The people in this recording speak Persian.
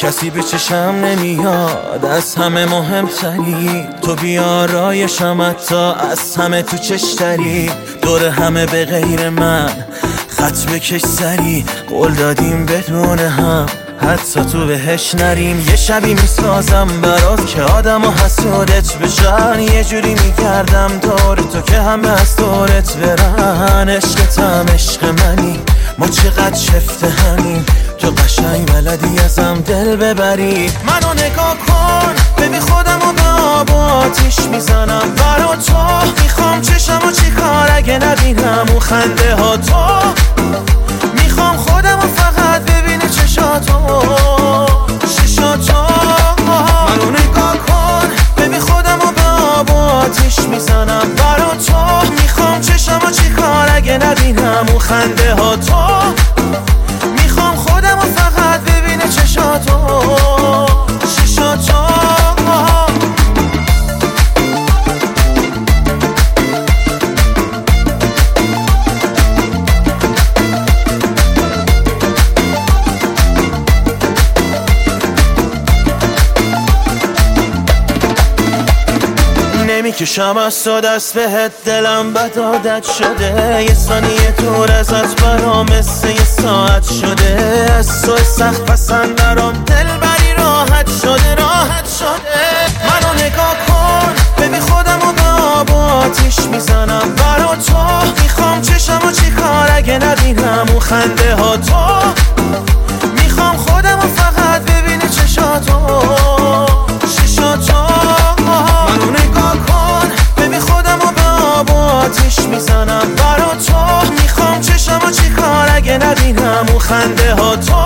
کسی به چشم نمیاد، از همه مهمتری تو بیارایشم، حتی از همه تو چشتری. دور همه به غیر من خط بکش سری، قول دادیم بدون هم حتی تو بهش نریم. یه شبی میسازم برات که آدم و حسودت بشن، یه جوری میگردم دور تو که همه از دورت برن. عشقتم عشق منی، ما چقدر شفته همین، تو قشنگ بلدی ازم دل ببری. منو نگاه کن ببین خودم و به آب و آتیش میزنم برا تو. میخوام چشم و چی کار اگه نبینم اون خنده ها تو. میخوام خودم و فقط ببینه چشاتو چشاتو. منو نگاه کن ببین خودم و به آب و آتیش میزنم برا تو. میخوام چشم و چی کار اگه نبینم اون خنده ها تو. میخوام خودم و فقط ببینه چشاتو چشاتو. نمیکشم از تو دست بهت، دلم بد عادت شده. یه ثانیه دور ازت برام مثل یه ساعت شده. از تو سخت پسند نرام دل بری راحت شده راحت شده. منو نگاه کن ببین خودم و به آب و آتیش میزنم برا تو. میخوام چشم و چی کار اگه نبینم اون خنده ها تو. میخوام خودم و فقط ببینه چشاتو چشاتو. منو نگاه کن ببین خودم و به آب و آتیش میزنم برا تو. میخوام چشم و چی کار اگه نبینم اون خنده ها تو.